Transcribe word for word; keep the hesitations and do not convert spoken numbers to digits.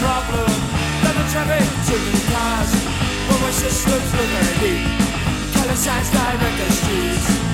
problem than the traffic too many cars. When my systems look very neat, colour signs direct the streets.